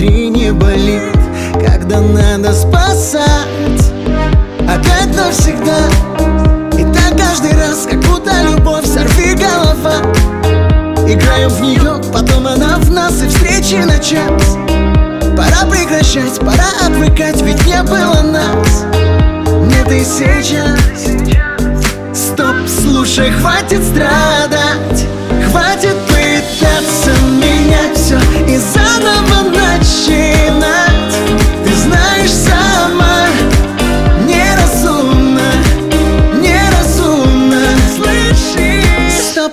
внутри не болит, когда надо спасать. Опять навсегда, и так каждый раз, как будто любовь сорви голова. Играем в нее, потом она в нас, и встречи на час. Пора прекращать, пора отвыкать, ведь не было нас. Нет и сейчас. Стоп, слушай, хватит страдать, хватит пытаться менять все и заново начинать. Ты знаешь сама, неразумно, неразумно. Слышишь? Стоп.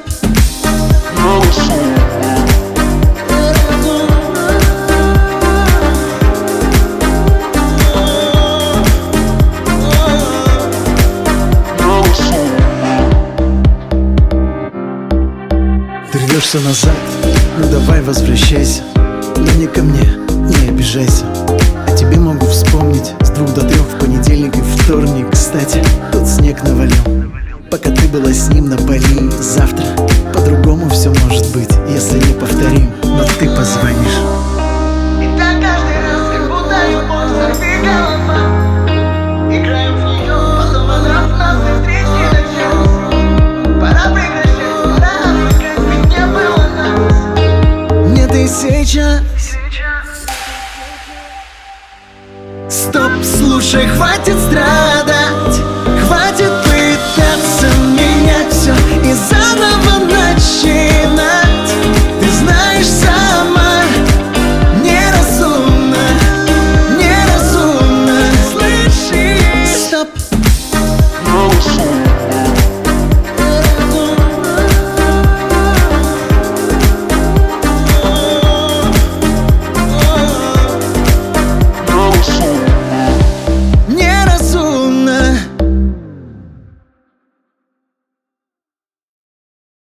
Ты рвешься назад, ну давай возвращайся, но не ко мне, не обижайся. А тебе могу вспомнить с 2 до 3 в понедельник и вторник. Кстати, тут снег навалил, пока ты была с ним на Бали. Завтра по-другому все может быть, если не повторим, но ты позвонишь. И так каждый раз, как будто любовь сорви голова. Играем в нее, потом она в нас, и встречи на час. Пора прекращать, пора отвыкать, ведь не было нас. Нет и сейчас. Стоп, слушай, хватит страдать.